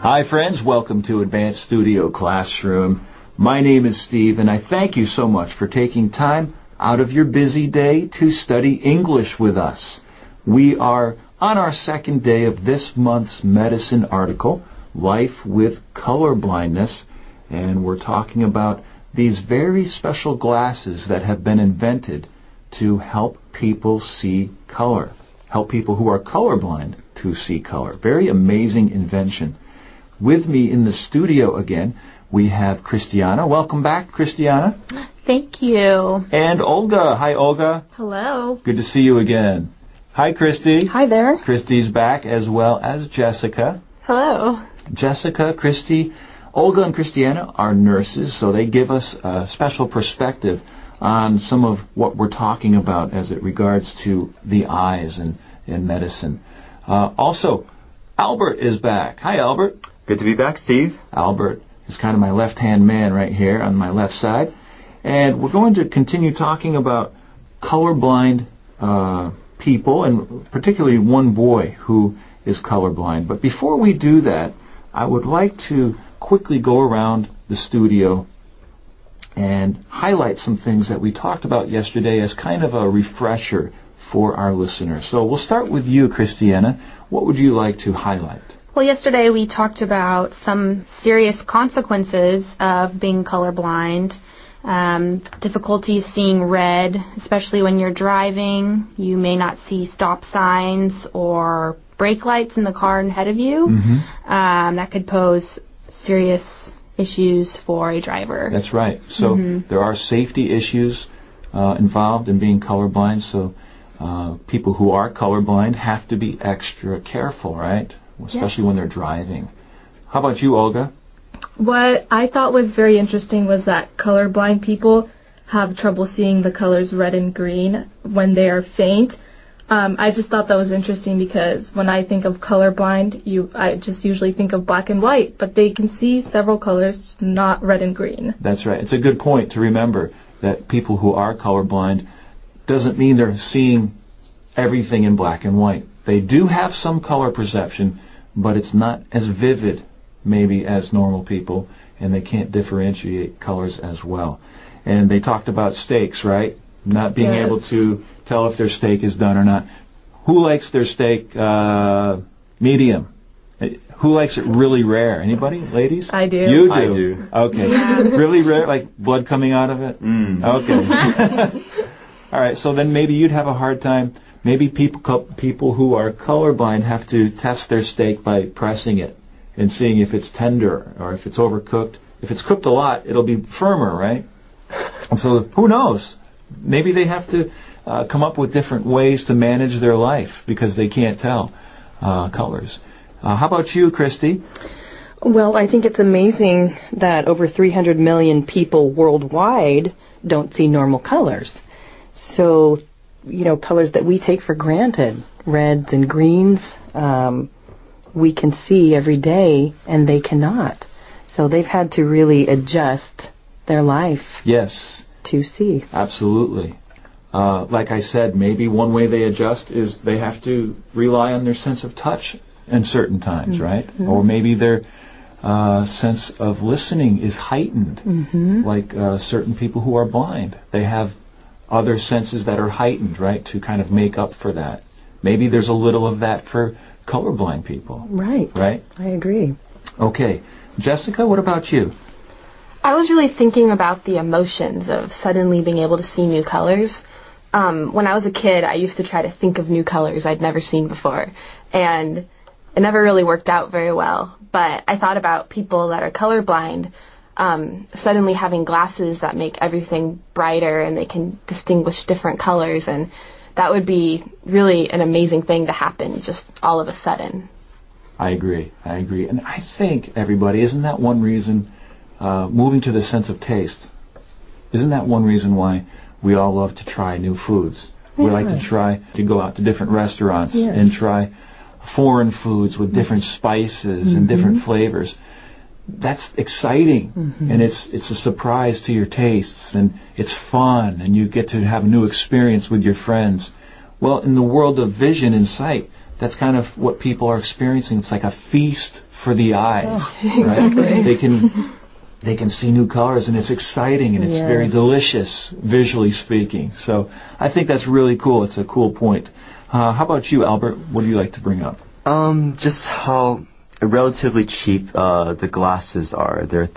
Hi, friends. Welcome to Advanced Studio Classroom. My name is Steve, and I thank you so much for taking time out of your busy day to study English with us. We are on our second day of this month's medicine article, Life with Color Blindness, and we're talking about these very special glasses that have been invented to help people see color, help people who are colorblind to see color. Very amazing invention. With me in the studio again, we have Christiana. Welcome back, Christiana. Thank you. And Olga. Hi, Olga. Hello. Good to see you again. Hi, Christy. Hi there. Christy's back, as well as Jessica. Hello. Jessica, Christy, Olga, and Christiana are nurses, so they give us a special perspective on some of what we're talking about as it regards to the eyes and medicine. Also, Albert is back. Hi, Albert. Good to be back, Steve. Albert is kind of my left-hand man right here on my left side. And we're going to continue talking about colorblind people, and particularly one boy who is colorblind. But before we do that, I would like to quickly go around the studio and highlight some things that we talked about yesterday as kind of a refresher for our listeners. So we'll start with you, Christiana. What would you like to highlight? Well, yesterday we talked about some serious consequences of being colorblind. Difficulties seeing red, especially when you're driving. You may not see stop signs or brake lights in the car ahead of you. Mm-hmm. That could pose serious issues for a driver. That's right. So there are safety issues involved in being colorblind. So people who are colorblind have to be extra careful, right? Especially when they're driving. How about you, Olga? What I thought was very interesting was that colorblind people have trouble seeing the colors red and green when they are faint. I just thought that was interesting because when I think of colorblind, I just usually think of black and white, but they can see several colors, not red and green. That's right. It's a good point to remember that people who are colorblind doesn't mean they're seeing everything in black and white. They do have some color perception, but it's not as vivid maybe as normal people, and they can't differentiate colors as well. And they talked about steaks, right? Not being able to tell if their steak is done or not. Who likes their steak medium? Who likes it really rare? Anybody? Ladies? I do. You do? I do. Okay. Yeah. Really rare? Like blood coming out of it? Okay. All right, so then maybe you'd have a hard time. Maybe people who are colorblind have to test their steak by pressing it and seeing if it's tender or if it's overcooked. If it's cooked a lot, it'll be firmer, right? And so who knows? Maybe they have to come up with different ways to manage their life because they can't tell colors. How about you, Christy? Well, I think it's amazing that over 300 million people worldwide don't see normal colors. So, colors that we take for granted, reds and greens, we can see every day, and they cannot. So they've had to really adjust their life. Yes. To see. Absolutely. Like I said, maybe one way they adjust is they have to rely on their sense of touch in certain times, right? Or maybe their sense of listening is heightened, like certain people who are blind. They have other senses that are heightened, right, to kind of make up for that. Maybe there's a little of that for colorblind people. Right. Right? I agree. Okay. Jessica, what about you? I was really thinking about the emotions of suddenly being able to see new colors. When I was a kid, I used to try to think of new colors I'd never seen before, and it never really worked out very well. But I thought about people that are colorblind suddenly having glasses that make everything brighter and they can distinguish different colors, and that would be really an amazing thing to happen just all of a sudden. I agree. And I think, everybody, isn't that one reason, moving to the sense of taste, isn't that one reason why we all love to try new foods? Yeah. We like to go out to different restaurants and try foreign foods with different spices and different flavors. That's exciting, and it's a surprise to your tastes, and it's fun, and you get to have a new experience with your friends. Well, in the world of vision and sight, that's kind of what people are experiencing. It's like a feast for the eyes. Right? They can see new colors, and it's exciting, and it's very delicious, visually speaking. So I think that's really cool. It's a cool point. How about you, Albert? What do you like to bring up? Just how relatively cheap the glasses are. They're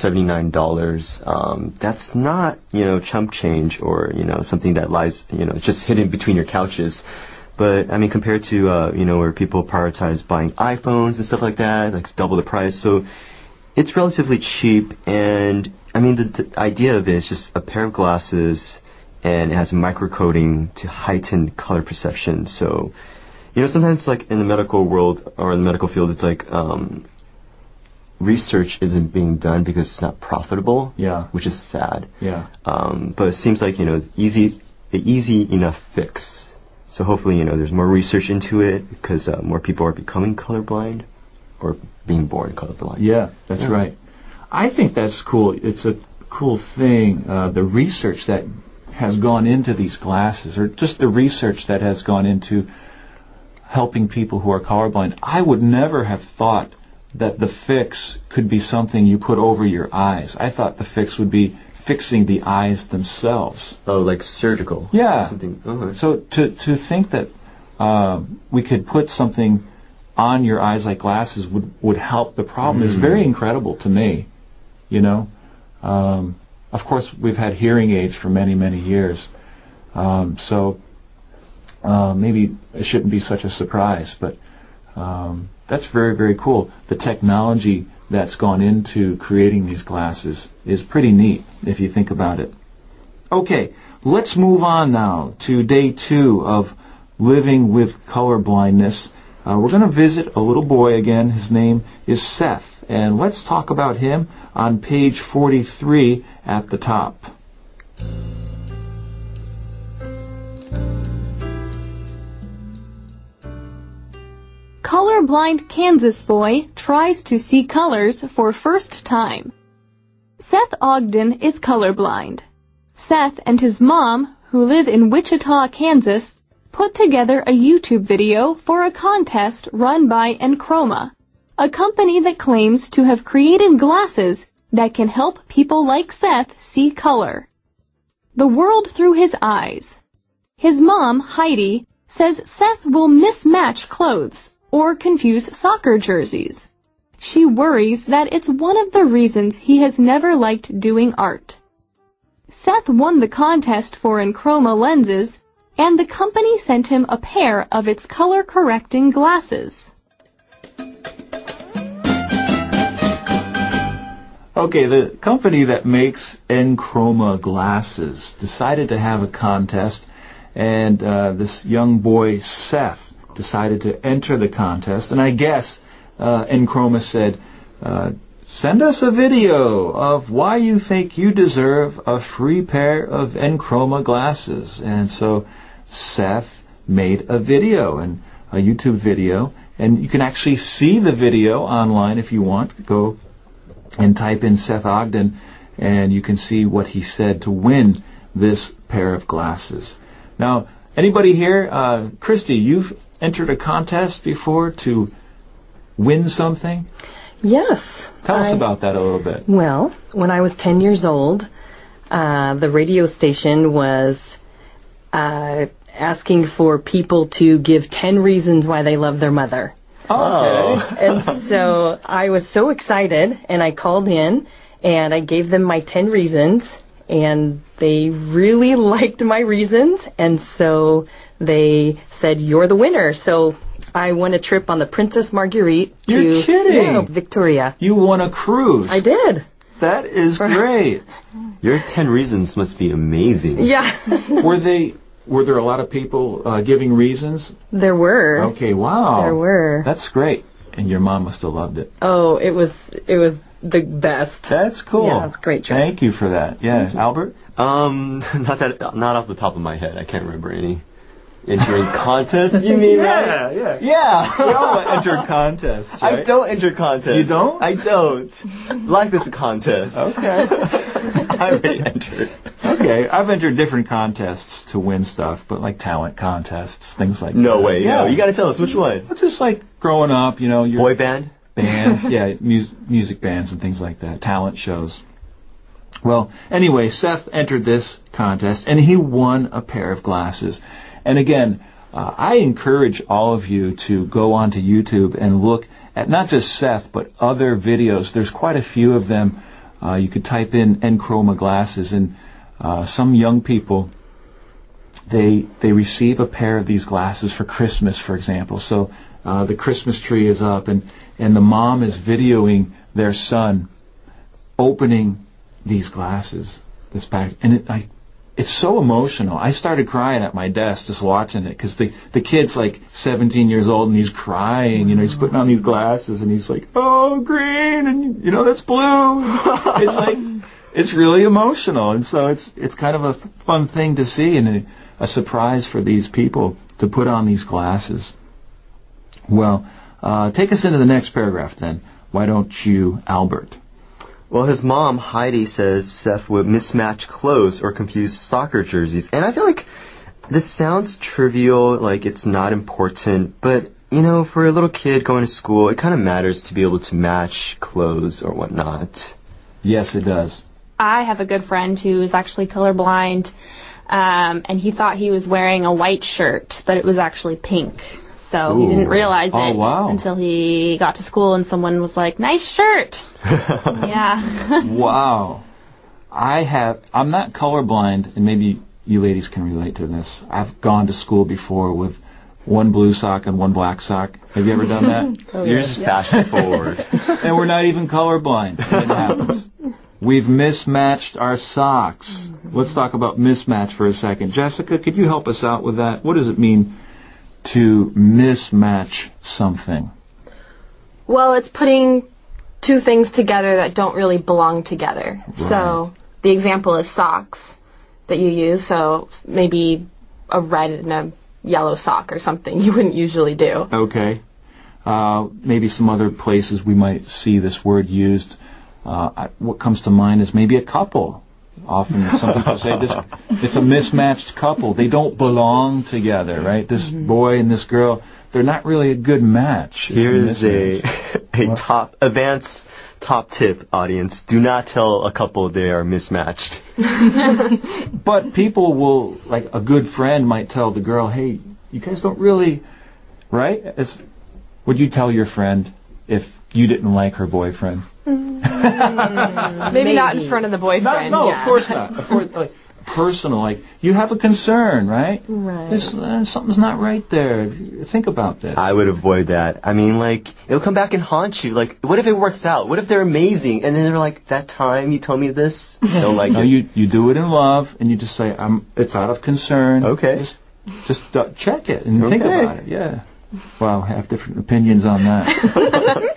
$379. That's not, chump change or, something that lies, just hidden between your couches. But, I mean, compared to, where people prioritize buying iPhones and stuff like that, like double the price. So it's relatively cheap. And, I mean, the idea of it is just a pair of glasses, and it has microcoating to heighten color perception. So, sometimes like in the medical world or in the medical field, it's like research isn't being done because it's not profitable. Yeah. Which is sad. Yeah. But it seems like easy enough fix. So hopefully there's more research into it because more people are becoming colorblind or being born colorblind. Yeah, that's right. I think that's cool. It's a cool thing. The research that has gone into these glasses, or just the research that has gone into helping people who are colorblind. I would never have thought that the fix could be something you put over your eyes. I thought the fix would be fixing the eyes themselves. Oh, like surgical. Yeah. Something. So to think that we could put something on your eyes like glasses would help the problem is very incredible to me. Of course, we've had hearing aids for many, many years. So maybe it shouldn't be such a surprise, but that's very, very cool. The technology that's gone into creating these glasses is pretty neat if you think about it. Okay, let's move on now to day 2 of living with color blindness. We're going to visit a little boy again. His name is Seth, and let's talk about him on page 43 at the top. Colorblind Kansas boy tries to see colors for first time. Seth Ogden is colorblind. Seth and his mom, who live in Wichita, Kansas, put together a YouTube video for a contest run by Enchroma, a company that claims to have created glasses that can help people like Seth see color. The world through his eyes. His mom, Heidi, says Seth will mismatch clothes or confuse soccer jerseys. She worries that it's one of the reasons he has never liked doing art. Seth won the contest for Enchroma lenses, and the company sent him a pair of its color-correcting glasses. Okay, the company that makes Enchroma glasses decided to have a contest, and this young boy, Seth, decided to enter the contest. And I guess Enchroma said, send us a video of why you think you deserve a free pair of Enchroma glasses. And so Seth made a video, and a YouTube video, and you can actually see the video online if you want. Go and type in Seth Ogden, and you can see what he said to win this pair of glasses. Now, anybody here, Christy, you've entered a contest before to win something? Yes. Tell us about that a little bit. Well, when I was 10 years old, the radio station was asking for people to give 10 reasons why they love their mother. Oh. And so I was so excited, and I called in, and I gave them my 10 reasons, and they really liked my reasons, and so they said, you're the winner. So I won a trip on the Princess Marguerite You're kidding. Victoria. You won a cruise. I did. That is great. Your 10 reasons must be amazing. Yeah. Were there a lot of people giving reasons? There were. Okay, wow. There were. That's great. And your mom must have loved it. Oh, it was the best. That's cool. Yeah, it's a great trip. Thank you for that. Yeah, Albert? Not off the top of my head. I can't remember any. Entering contests, you mean? Yeah. Yeah. We all enter contests, right? I don't enter contests. You don't? I don't. Life is a contest. Okay. I already entered. Okay, I've entered different contests to win stuff, but like talent contests, things like that. No way. Yeah. No, you got to tell us which one. Well, just like growing up, you're... Boy band? bands, music bands and things like that, talent shows. Well, anyway, Seth entered this contest, and he won a pair of glasses. And again, I encourage all of you to go onto YouTube and look at not just Seth, but other videos. There's quite a few of them. You could type in Enchroma glasses, and some young people, they receive a pair of these glasses for Christmas, for example. So the Christmas tree is up, and the mom is videoing their son opening these glasses, this pack, and it's so emotional. I started crying at my desk just watching it, because the kid's like 17 years old, and he's crying. You know, he's putting on these glasses, and he's like, "Oh, green, and that's blue." It's like, it's really emotional, and so it's kind of a fun thing to see, and a surprise for these people to put on these glasses. Well, take us into the next paragraph then. Why don't you, Albert? Well, his mom, Heidi, says Seth would mismatch clothes or confuse soccer jerseys. And I feel like this sounds trivial, like it's not important, but, for a little kid going to school, it kind of matters to be able to match clothes or whatnot. Yes, it does. I have a good friend who is actually colorblind, and he thought he was wearing a white shirt, but it was actually pink. So he didn't realize it until he got to school and someone was like, "Nice shirt." Yeah. Wow. I'm not colorblind, and maybe you ladies can relate to this. I've gone to school before with one blue sock and one black sock. Have you ever done that? You're just fashion forward. And we're not even colorblind. It happens. We've mismatched our socks. Let's talk about mismatch for a second. Jessica, could you help us out with that? What does it mean to mismatch something? Well, it's putting two things together that don't really belong together. Right. So the example is socks that you use. So maybe a red and a yellow sock or something you wouldn't usually do. Okay. Maybe some other places we might see this word used. What comes to mind is maybe a couple. Often some people say it's a mismatched couple. They don't belong together, right? This boy and this girl, they're not really a good match. Here's a advanced top tip, audience. Do not tell a couple they are mismatched. But people will, like a good friend might tell the girl, "Hey, you guys don't really," right? Would you tell your friend if you didn't like her boyfriend? Maybe not in front of the boyfriend. No, of course not. Of course, like personal, like you have a concern, right? Right. Something's not right there. Think about this. I would avoid that. I mean, like, it'll come back and haunt you. Like, what if it works out? What if they're amazing? And then they're like, "That time you told me this." Don't like it. You do it in love, and you just say, "It's out of concern." Okay. Just check it and think about it. Yeah. Wow, I have different opinions on that.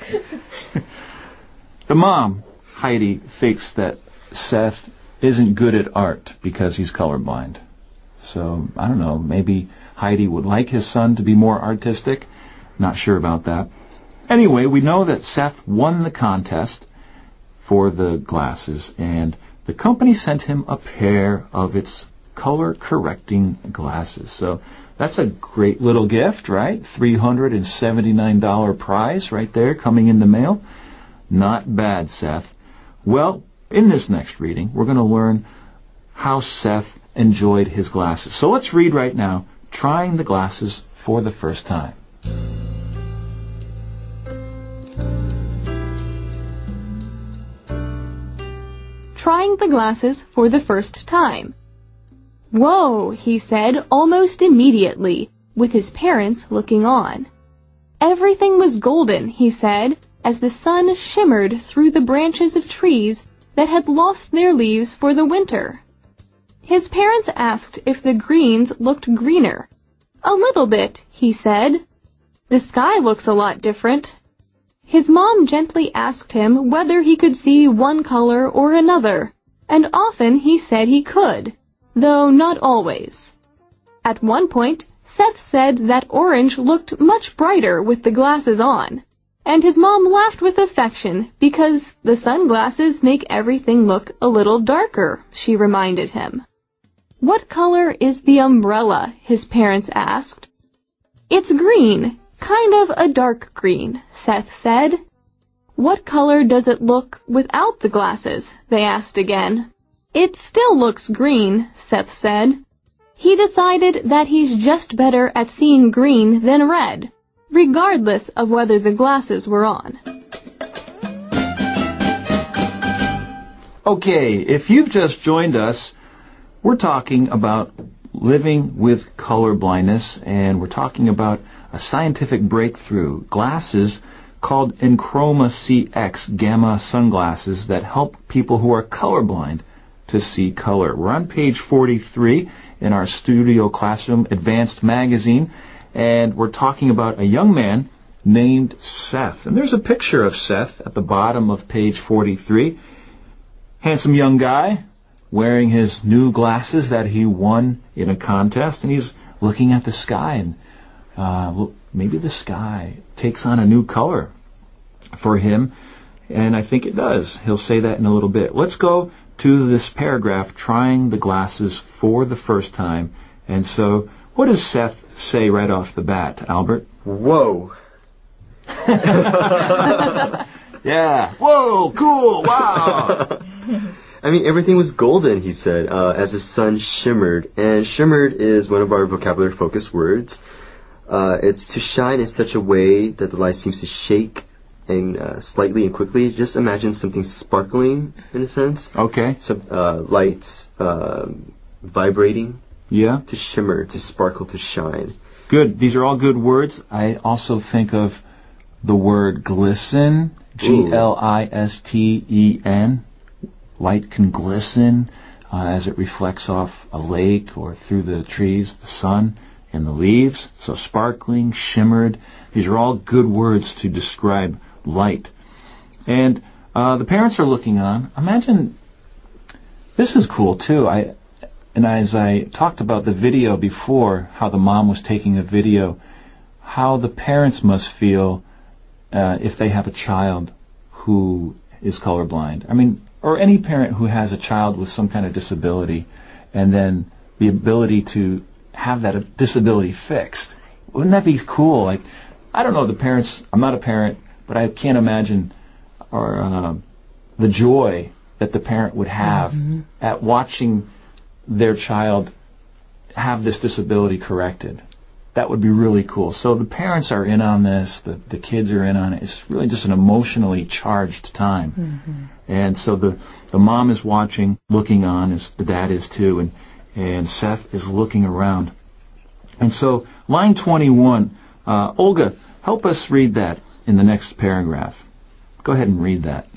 The mom, Heidi, thinks that Seth isn't good at art because he's colorblind. So, I don't know, maybe Heidi would like his son to be more artistic. Not sure about that. Anyway, we know that Seth won the contest for the glasses, and the company sent him a pair of its color-correcting glasses. So that's a great little gift, right? $379 prize right there coming in the mail. Not bad, Seth. Well, in this next reading, we're going to learn how Seth enjoyed his glasses. So let's read right now, Trying the Glasses for the First Time. Trying the glasses for the first time. "Whoa," he said almost immediately, with his parents looking on. Everything was golden, he said, as the sun shimmered through the branches of trees that had lost their leaves for the winter. His parents asked if the greens looked greener. "A little bit," he said. "The sky looks a lot different." His mom gently asked him whether he could see one color or another, and often he said he could, though not always. At one point, Seth said that orange looked much brighter with the glasses on, and his mom laughed with affection because the sunglasses make everything look a little darker, she reminded him. "What color is the umbrella?" his parents asked. "It's green, kind of a dark green," Seth said. What color does it look without the glasses? They asked again. It still looks green, Seth said. He decided that he's just better at seeing green than red, regardless of whether the glasses were on. Okay, if you've just joined us, we're talking about living with color blindness, and we're talking about a scientific breakthrough, glasses called Enchroma CX gamma sunglasses that help people who are colorblind to see color. We're on page 43 in our Studio Classroom Advanced magazine, and we're talking about a young man named Seth. And there's a picture of Seth at the bottom of page 43. Handsome young guy wearing his new glasses that he won in a contest, and he's looking at the sky, and maybe the sky takes on a new color for him, and I think it does. He'll say that in a little bit. Let's go to this paragraph, trying the glasses for the first time. And so, what does Seth say right off the bat, Albert? Whoa. Yeah. Whoa, cool, wow. I mean, everything was golden, he said, as the sun shimmered. And shimmered is one of our vocabulary focus words. It's to shine in such a way that the light seems to shake and slightly and quickly. Just imagine something sparkling, in a sense. Okay. Some lights vibrating. Yeah. To shimmer, to sparkle, to shine. Good. These are all good words. I also think of the word glisten, Glisten. Light can glisten as it reflects off a lake or through the trees, the sun, and the leaves. So sparkling, shimmered. These are all good words to describe light. And the parents are looking on. Imagine, this is cool too. And as I talked about the video before, how the mom was taking a video, how the parents must feel if they have a child who is colorblind. I mean, or any parent who has a child with some kind of disability, and then the ability to have that disability fixed. Wouldn't that be cool? Like, I don't know the parents, I'm not a parent, but I can't imagine the joy that the parent would have at watching their child have this disability corrected. That would be really cool. So the parents are in on this, the kids are in on it. It's really just an emotionally charged time. And so the mom is watching, looking on, as the dad is too, and Seth is looking around. And so line 21, Olga, help us read that in the next paragraph. Go ahead and read that.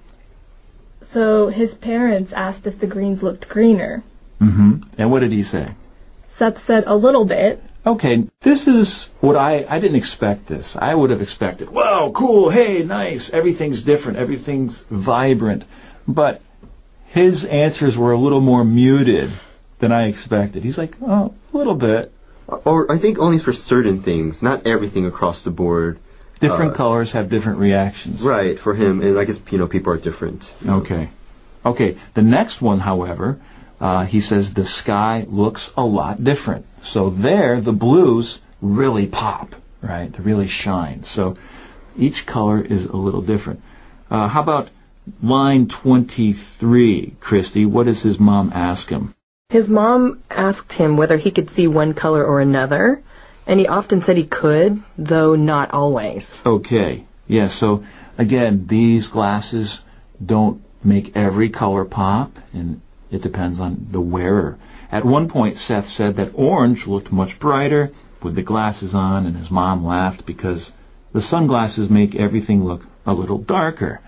So his parents asked if the greens looked greener. And what did he say? Seth said a little bit. Okay, this is what I didn't expect this. I would have expected, wow, cool, hey, nice, everything's different, everything's vibrant. But his answers were a little more muted than I expected. He's like, oh, a little bit. Or I think only for certain things, not everything across the board. Different colors have different reactions. Right, for him, and I guess, people are different. Okay. The next one, however, he says the sky looks a lot different. So there, the blues really pop, right? They really shine. So each color is a little different. How about line 23, Christy? What does his mom ask him? His mom asked him whether he could see one color or another, and he often said he could, though not always. Okay. Yeah, so again, these glasses don't make every color pop, and it depends on the wearer. At one point, Seth said that orange looked much brighter with the glasses on, and his mom laughed because the sunglasses make everything look a little darker.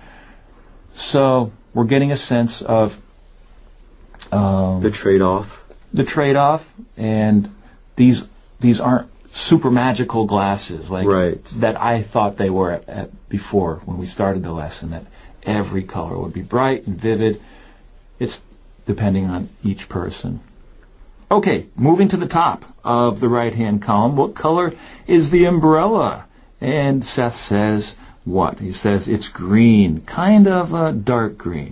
So we're getting a sense of the trade-off. The trade-off, and these aren't super magical glasses like that I thought they were at before when we started the lesson, that every color would be bright and vivid. It's depending on each person. Okay, moving to the top of the right-hand column, what color is the umbrella? And Seth says what? He says it's green, kind of a dark green.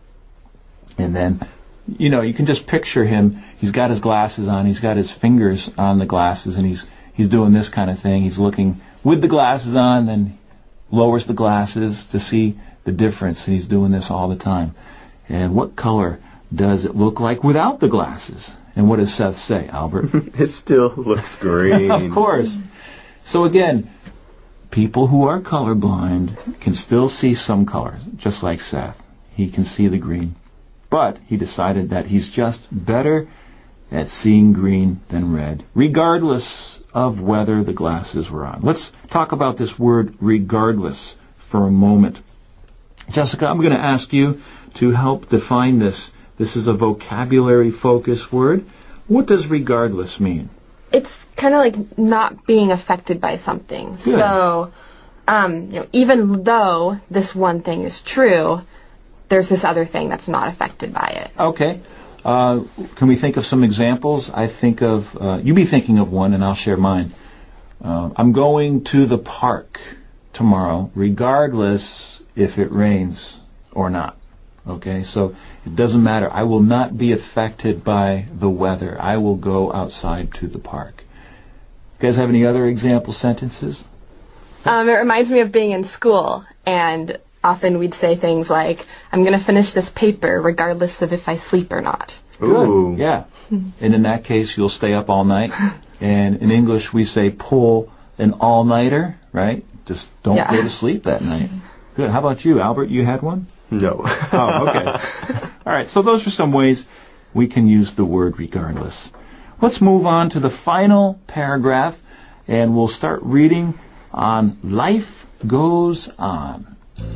And then, you can just picture him. He's got his glasses on. He's got his fingers on the glasses, and he's doing this kind of thing. He's looking with the glasses on, then lowers the glasses to see the difference, and he's doing this all the time. And what color does it look like without the glasses? And what does Seth say, Albert? It still looks green. Of course. So again, people who are colorblind can still see some colors, just like Seth. He can see the green. But he decided that he's just better at seeing green than red, regardless of whether the glasses were on. Let's talk about this word regardless for a moment. Jessica, I'm going to ask you to help define this. This is a vocabulary-focused word. What does regardless mean? It's kind of like not being affected by something. Good. So, even though this one thing is true, there's this other thing that's not affected by it. Okay. Can we think of some examples? I think of, you be thinking of one and I'll share mine. I'm going to the park tomorrow, regardless if it rains or not. Okay, so it doesn't matter. I will not be affected by the weather. I will go outside to the park. You guys have any other example sentences? It reminds me of being in school, and often we'd say things like, I'm going to finish this paper regardless of if I sleep or not. Ooh. Good. Yeah. And in that case, you'll stay up all night. And in English, we say pull an all-nighter, right? Just don't go to sleep that night. Good. How about you, Albert? You had one? No. Oh, okay. All right. So those are some ways we can use the word regardless. Let's move on to the final paragraph, and we'll start reading on Life Goes On.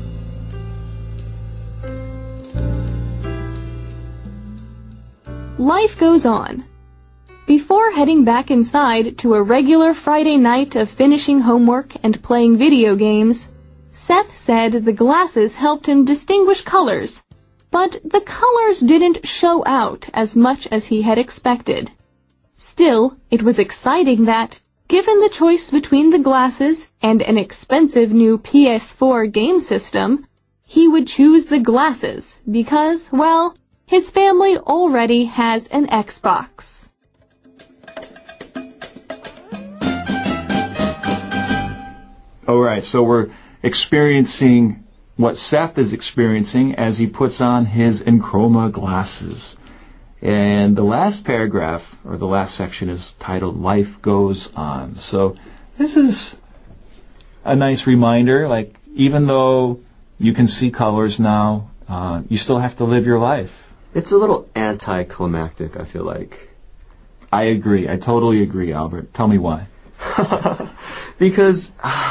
Life goes on. Before heading back inside to a regular Friday night of finishing homework and playing video games, Seth said the glasses helped him distinguish colors, but the colors didn't show out as much as he had expected. Still, it was exciting that, given the choice between the glasses and an expensive new PS4 game system, he would choose the glasses because, well, his family already has an Xbox. All right, so we're experiencing what Seth is experiencing as he puts on his Enchroma glasses. And the last paragraph, or the last section, is titled Life Goes On. So this is a nice reminder, like, even though you can see colors now, you still have to live your life. It's a little anticlimactic, I feel like. I agree. I totally agree, Albert. Tell me why. Because,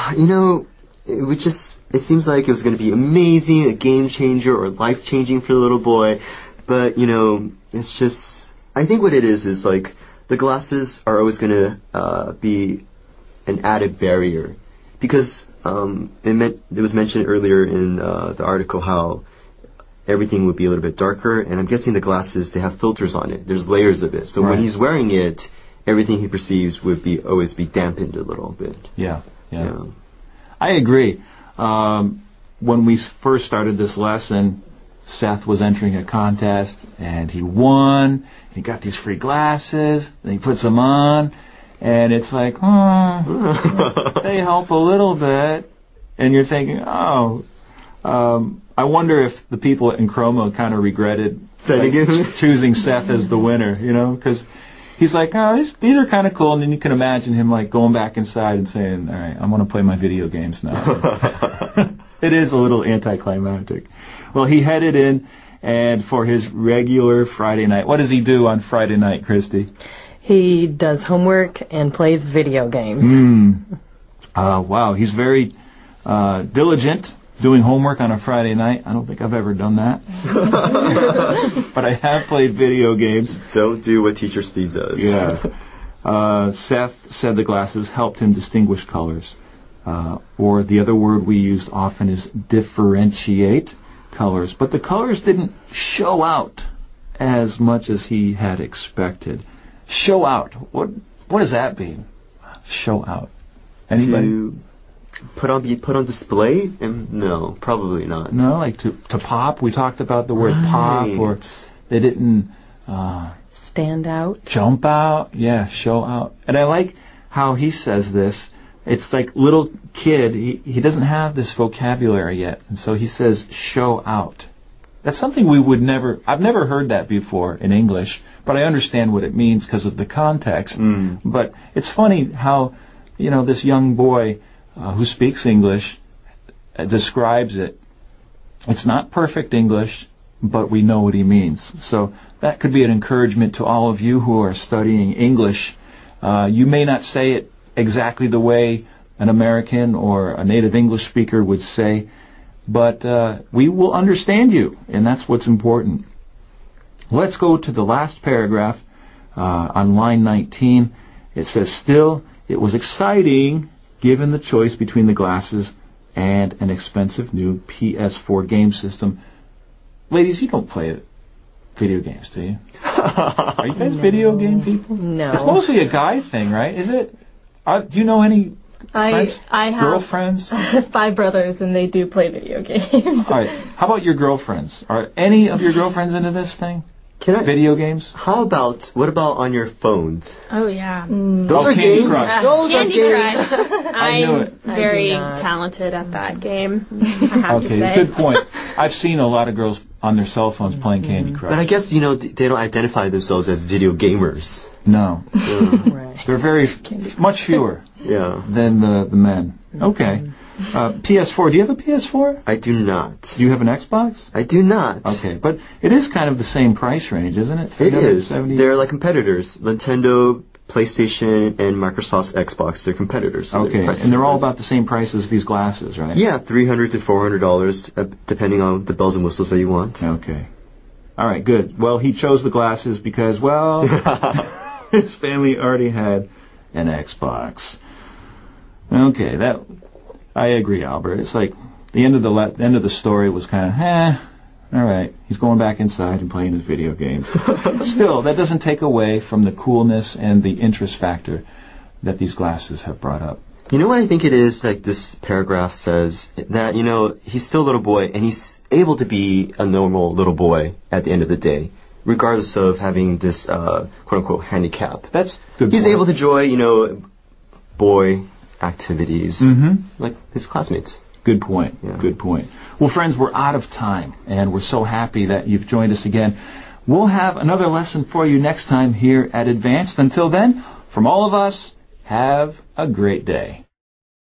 it seems like it was going to be amazing, a game changer, or life-changing for the little boy. But, it's just, I think what it is like, the glasses are always going to be an added barrier. Because it was mentioned earlier in the article how everything would be a little bit darker, and I'm guessing the glasses, they have filters on it. There's layers of it. So when he's wearing it, everything he perceives would always be dampened a little bit. Yeah. I agree. When we first started this lesson, Seth was entering a contest, and he won. He got these free glasses, and he puts them on, and it's like, they help a little bit, and you're thinking, I wonder if the people at Enchroma kind of regretted choosing Seth as the winner, because he's like, these are kind of cool, and then you can imagine him like going back inside and saying, all right, I'm going to play my video games now. It is a little anticlimactic. Well, he headed in, and for his regular Friday night, what does he do on Friday night, Christy? He does homework and plays video games. Wow, he's very diligent doing homework on a Friday night. I don't think I've ever done that. But I have played video games. Don't do what Teacher Steve does. Yeah. Seth said the glasses helped him distinguish colors. Or the other word we used often is differentiate colors. But the colors didn't show out as much as he had expected. Show out. What does that mean? Show out. Anybody? To put on display? No, probably not. No, like to pop. We talked about the word pop, or they didn't stand out, jump out. Yeah, show out. And I like how he says this, It's like little kid, he doesn't have this vocabulary yet, and so he says show out. That's something I've never heard that before in English, but I understand what it means because of the context. But it's funny how, this young boy who speaks English describes it. It's not perfect English, but we know what he means. So that could be an encouragement to all of you who are studying English. You may not say it exactly the way an American or a native English speaker would say, but we will understand you, and that's what's important. Let's go to the last paragraph on line 19. It says, still, it was exciting given the choice between the glasses and an expensive new PS4 game system. Ladies, you don't play video games, do you? Are you guys video game people? No. It's mostly a guy thing, right? Is it? Do you know any friends? I have girlfriends? 5 brothers, and they do play video games. All right. How about your girlfriends? Are any of your girlfriends into this thing? Video games? What about on your phones? Oh, yeah. Those are Candy games. Crush. Those Candy are games. Crush. I knew it. I'm very I do not. talented at that game, I have to Okay, say. good point. I've seen a lot of girls on their cell phones playing Candy Crush. But I guess, they don't identify themselves as video gamers. No. Right. They're much fewer Yeah. than the men. Okay. PS4. Do you have a PS4? I do not. Do you have an Xbox? I do not. Okay, but it is kind of the same price range, isn't it? It is. $370? They're like competitors. Nintendo, PlayStation, and Microsoft's Xbox, they're competitors. So Okay, and they're all about the same price as these glasses, right? Yeah, $300 to $400, depending on the bells and whistles that you want. Okay. All right, good. Well, he chose the glasses because, well, his family already had an Xbox. Okay, I agree, Albert. It's like the end of the story was kind of, all right. He's going back inside and playing his video games. Still, that doesn't take away from the coolness and the interest factor that these glasses have brought up. You know what I think it is, like this paragraph says, that, he's still a little boy, and he's able to be a normal little boy at the end of the day, regardless of having this, quote-unquote, handicap. That's good. He's point. able to enjoy, boy activities like his classmates. Good point. Yeah. Good point. Well, friends, we're out of time, and we're so happy that you've joined us again. We'll have another lesson for you next time here at Advanced. Until then, from all of us, have a great day.